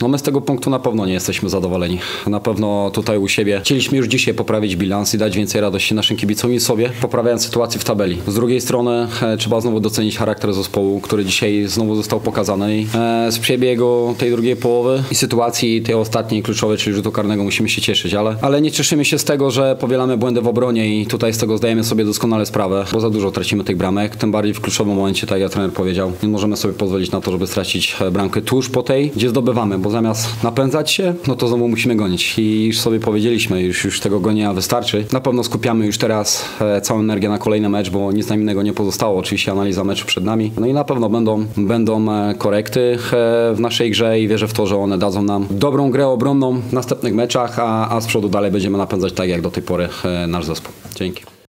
No my z tego punktu na pewno nie jesteśmy zadowoleni. Na pewno tutaj u siebie chcieliśmy już dzisiaj poprawić bilans i dać więcej radości naszym kibicom i sobie, poprawiając sytuację w tabeli. Z drugiej strony trzeba znowu docenić charakter zespołu, który dzisiaj znowu został pokazany i z przebiegu tej drugiej połowy i sytuacji tej ostatniej kluczowej, czyli rzutu karnego, musimy się cieszyć, ale nie cieszymy się z tego, że powielamy błędy w obronie i tutaj z tego zdajemy sobie doskonale sprawę, bo za dużo tracimy tych bramek, tym bardziej w kluczowym momencie, tak jak trener powiedział. Nie możemy sobie pozwolić na to, żeby stracić bramkę tuż po tej, gdzie zdobywamy, bo zamiast napędzać się, no to znowu musimy gonić i już sobie powiedzieliśmy, już tego gonienia wystarczy. Na pewno skupiamy już teraz całą energię na kolejny mecz, bo nic nam innego nie pozostało. Oczywiście analiza meczu przed nami. No i na pewno będą korekty w naszej grze i wierzę w to, że one dadzą nam dobrą grę obronną w następnych meczach, a z przodu dalej będziemy napędzać tak jak do tej pory nasz zespół. Dzięki.